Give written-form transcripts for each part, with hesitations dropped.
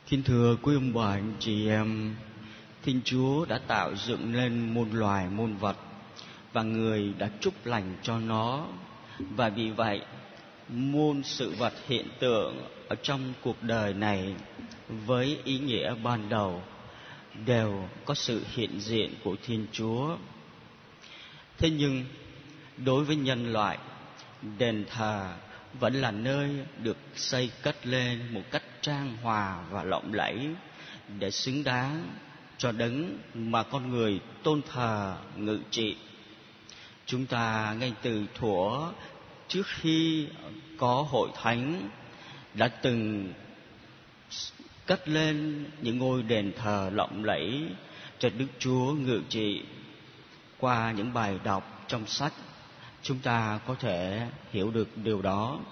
Kính thưa quý ông bà anh chị em, Thiên Chúa đã tạo dựng nên muôn loài muôn vật và người đã chúc lành cho nó. Và vì vậy, muôn sự vật hiện tượng ở trong cuộc đời này với ý nghĩa ban đầu đều có sự hiện diện của Thiên Chúa. Thế nhưng đối với nhân loại, đền thờ vẫn là nơi được xây cất lên một cách trang hòa và lộng lẫy để xứng đáng cho đấng mà con người tôn thờ ngự trị. Chúng ta ngay từ thuở trước khi có hội thánh đã từng cất lên những ngôi đền thờ lộng lẫy cho Đức Chúa ngự trị. Qua những bài đọc trong sách, chúng ta có thể hiểu được điều đó.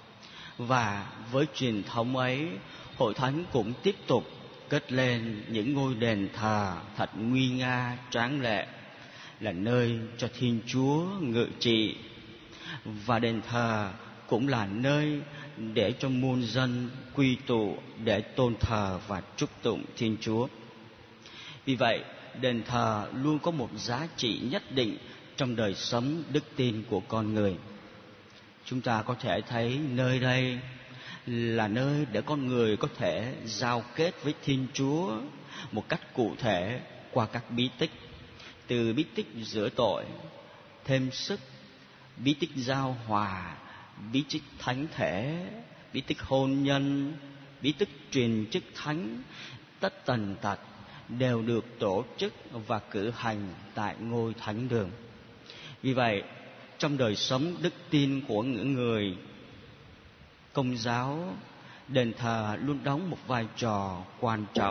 Và với truyền thống ấy, hội thánh cũng tiếp tục cất lên những ngôi đền thờ thật nguy nga tráng lệ, là nơi cho Thiên Chúa ngự trị. Và đền thờ cũng là nơi để cho muôn dân quy tụ để tôn thờ và chúc tụng Thiên Chúa. Vì vậy, đền thờ luôn có một giá trị nhất định trong đời sống đức tin của con người. Chúng ta có thể thấy nơi đây là nơi để con người có thể giao kết với Thiên Chúa một cách cụ thể qua các bí tích. Từ bí tích rửa tội, thêm sức, bí tích giao hòa, bí tích thánh thể, bí tích hôn nhân, bí tích truyền chức thánh, tất tần tật đều được tổ chức và cử hành tại ngôi thánh đường. Vì vậy, trong đời sống đức tin của những người Công giáo, đền thờ luôn đóng một vai trò quan trọng.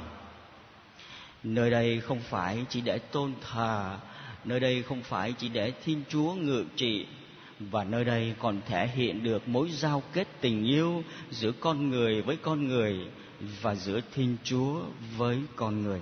Nơi đây không phải chỉ để tôn thờ, nơi đây không phải chỉ để Thiên Chúa ngự trị, và nơi đây còn thể hiện được mối giao kết tình yêu giữa con người với con người và giữa Thiên Chúa với con người.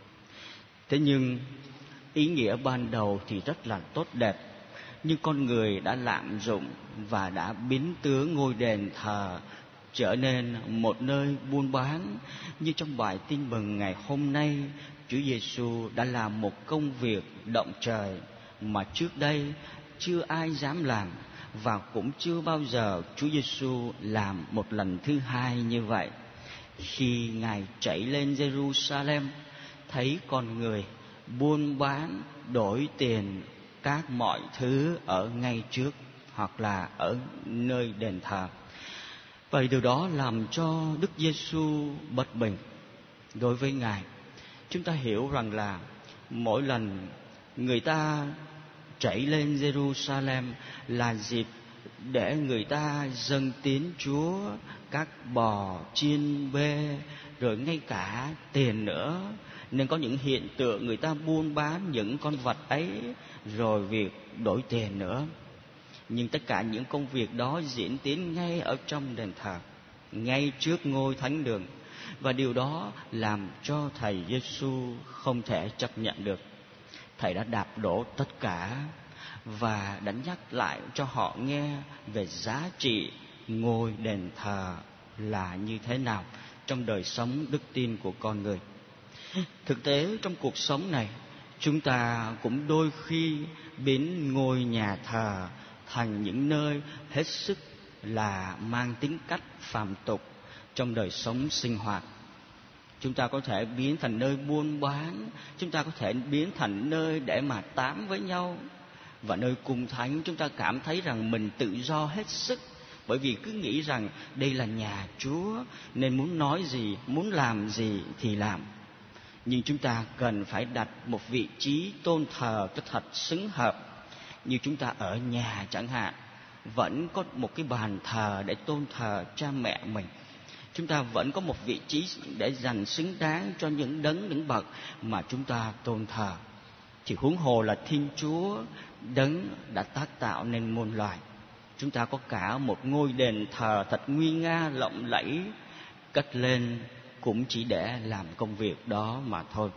Thế nhưng ý nghĩa ban đầu thì rất là tốt đẹp, nhưng con người đã lạm dụng và đã biến tướng ngôi đền thờ trở nên một nơi buôn bán. Như trong bài tin mừng ngày hôm nay, Chúa Giêsu đã làm một công việc động trời mà trước đây chưa ai dám làm, và cũng chưa bao giờ Chúa Giêsu làm một lần thứ hai như vậy. Khi Ngài chạy lên Jerusalem, thấy con người buôn bán đổi tiền các mọi thứ ở ngay trước hoặc là ở nơi đền thờ. Vậy điều đó làm cho Đức Giêsu bất bình. Đối với Ngài, chúng ta hiểu rằng là mỗi lần người ta chạy lên Jerusalem là dịp để người ta dâng tín Chúa các bò, chiên, bê, rồi ngay cả tiền nữa. Nên có những hiện tượng người ta buôn bán những con vật ấy, rồi việc đổi tiền nữa. Nhưng tất cả những công việc đó diễn tiến ngay ở trong đền thờ, ngay trước ngôi thánh đường. Và điều đó làm cho Thầy Giêsu không thể chấp nhận được. Thầy đã đạp đổ tất cả và đã nhắc lại cho họ nghe về giá trị ngôi đền thờ là như thế nào trong đời sống đức tin của con người. Thực tế trong cuộc sống này, chúng ta cũng đôi khi biến ngôi nhà thờ thành những nơi hết sức là mang tính cách phàm tục trong đời sống sinh hoạt. Chúng ta có thể biến thành nơi buôn bán, chúng ta có thể biến thành nơi để mà tám với nhau. Và nơi cung thánh chúng ta cảm thấy rằng mình tự do hết sức, bởi vì cứ nghĩ rằng đây là nhà Chúa nên muốn nói gì, muốn làm gì thì làm. Nhưng chúng ta cần phải đặt một vị trí tôn thờ cho thật xứng hợp. Như chúng ta ở nhà chẳng hạn, vẫn có một cái bàn thờ để tôn thờ cha mẹ mình. Chúng ta vẫn có một vị trí để dành xứng đáng cho những đấng, những bậc mà chúng ta tôn thờ. Chỉ huống hồ là Thiên Chúa, đấng đã tác tạo nên muôn loài. Chúng ta có cả một ngôi đền thờ thật nguy nga lộng lẫy cất lên cũng chỉ để làm công việc đó mà thôi.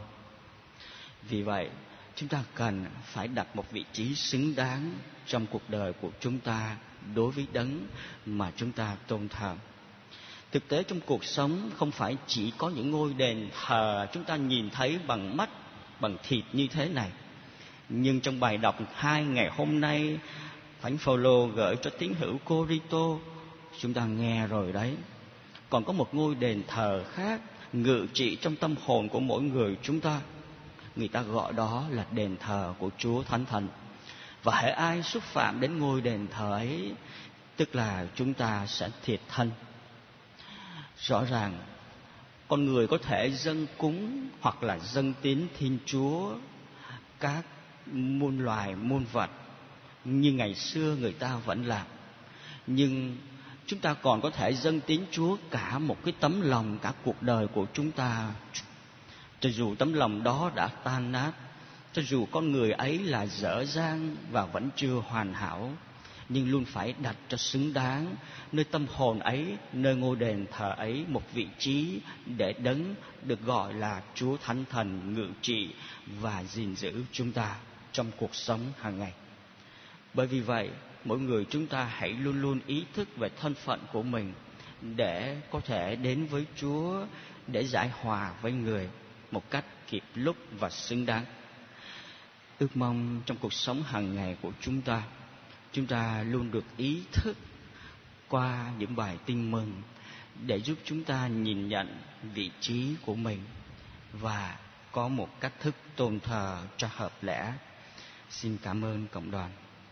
Vì vậy, chúng ta cần phải đặt một vị trí xứng đáng trong cuộc đời của chúng ta đối với đấng mà chúng ta tôn thờ. Thực tế trong cuộc sống không phải chỉ có những ngôi đền thờ chúng ta nhìn thấy bằng mắt, bằng thịt như thế này. Nhưng trong bài đọc 2 ngày hôm nay, Thánh Phaolô gửi cho tín hữu Cô-rinh-tô, chúng ta nghe rồi đấy. Còn có một ngôi đền thờ khác ngự trị trong tâm hồn của mỗi người chúng ta. Người ta gọi đó là đền thờ của Chúa Thánh Thần. Và hễ ai xúc phạm đến ngôi đền thờ ấy, tức là chúng ta sẽ thiệt thân. Rõ ràng, con người có thể dâng cúng hoặc là dâng tín Thiên Chúa các muôn loài muôn vật như ngày xưa người ta vẫn làm. Nhưng chúng ta còn có thể dâng tín Chúa cả một cái tấm lòng, cả cuộc đời của chúng ta. Cho dù tấm lòng đó đã tan nát, cho dù con người ấy là dở dang và vẫn chưa hoàn hảo, nhưng luôn phải đặt cho xứng đáng nơi tâm hồn ấy, nơi ngôi đền thờ ấy một vị trí để Đấng được gọi là Chúa Thánh Thần ngự trị và gìn giữ chúng ta trong cuộc sống hàng ngày. Bởi vì vậy, mỗi người chúng ta hãy luôn luôn ý thức về thân phận của mình để có thể đến với Chúa, để giải hòa với người một cách kịp lúc và xứng đáng. Ước mong trong cuộc sống hàng ngày của chúng ta luôn được ý thức qua những bài tin mừng để giúp chúng ta nhìn nhận vị trí của mình và có một cách thức tôn thờ cho hợp lẽ. Xin cảm ơn cộng đoàn.